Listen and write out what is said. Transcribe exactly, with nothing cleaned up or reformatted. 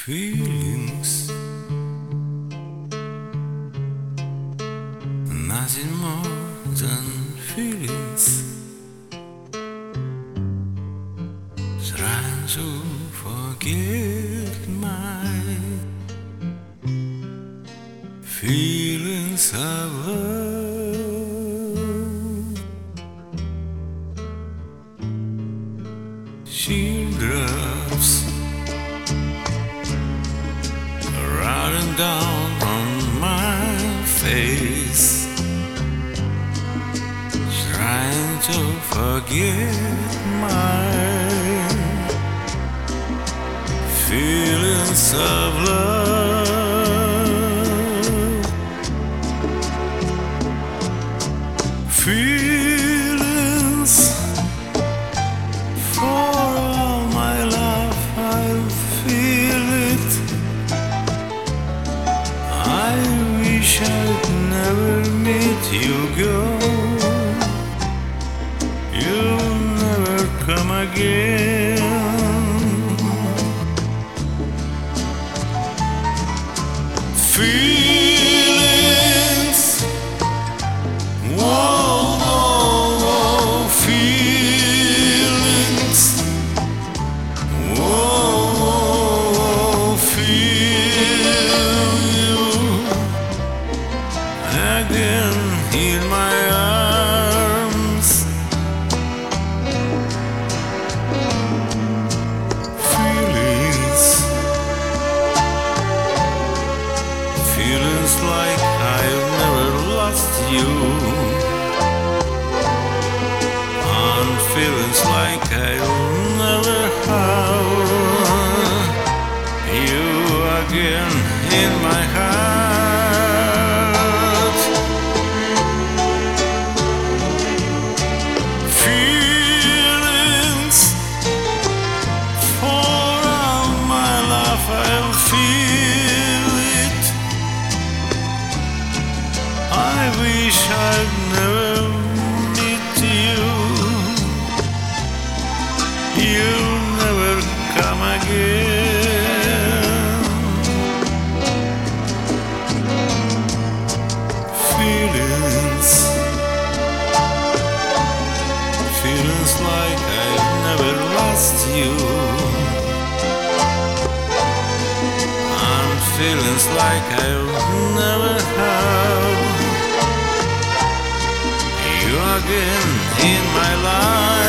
Feelings, nothing more than feelings. Trying to forget my feelings of love. Teardrops running down on my face, trying to forget my feelings of love. Feelings for all my life, I feel it. I wish I'd never meet you, girl. You'll never come again. Feelings, whoa, whoa, whoa, feelings, whoa, whoa, whoa, feel you again in my arms. Feelings, feelings like I've never lost you, and feelings like I'll never have you again in my heart. Feelings for all my life, I'll feel it. I wish I'd never meet you. You'll never come again. Feelings, feelings like I've never lost you, and feelings like I'll never have you again in my life.